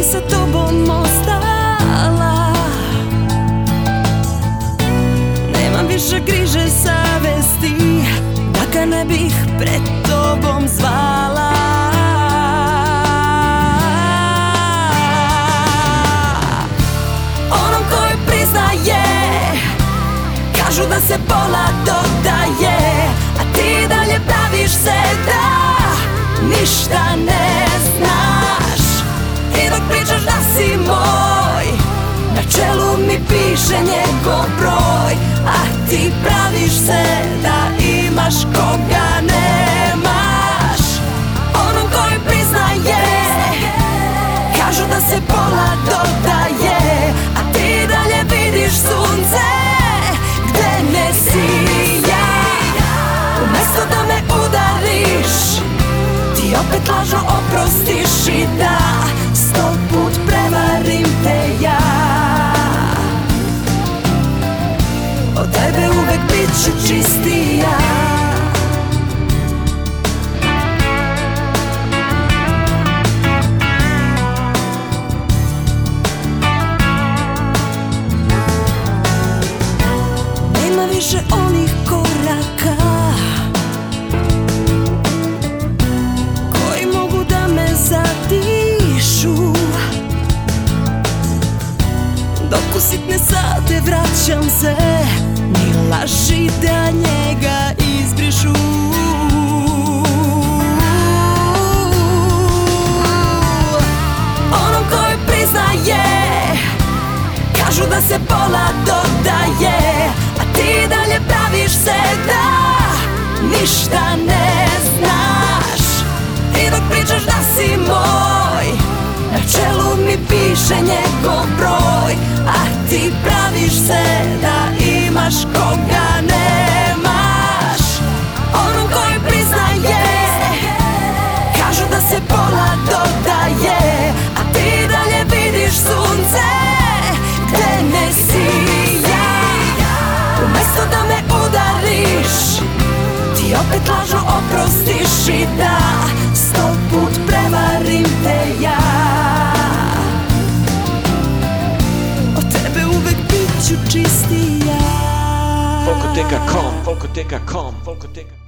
sa tobom ostala. Nemam više griže savesti, da ga ne bih pred tobom zvala. Onom koji priznaje, kažu da se pola dodaje, a ti dalje praviš se da ništa ne znaš. I dok pričaš da si moj, na čelu mi piše njegov broj, a ti praviš se da imaš koga nemaš. Onom koji priznaje, kažu da se pola dodaje, a ti dalje vidiš sunce gde ne sija. Umesto da me udariš, ti opet lažno oprostiš i da 100 put prevarim te ja. Od tebe uvek bit ću čistija. Nema više onih koraka koji mogu da me zadišu, dok u sitne sate vraćam se, ni laži da njega izbrišu. Onom koji priznaje, kažu da se pola dodaje, a ti dalje praviš se da ništa ne znaš. I dok pričaš da si moj, na čelu mi piše njegov broj, a ti praviš se da imaš koga nemaš. Onom koji priznaje, kažu da se pola dodaje, a ti dalje vidiš sunce gde ne sija. Umesto da me udariš, ti opet lažno oprostiš i da 100 put prevarim te ja. Od tebe uvek bit ću čistija. Folkoteka.com, Folkoteka.com, Folkoteka.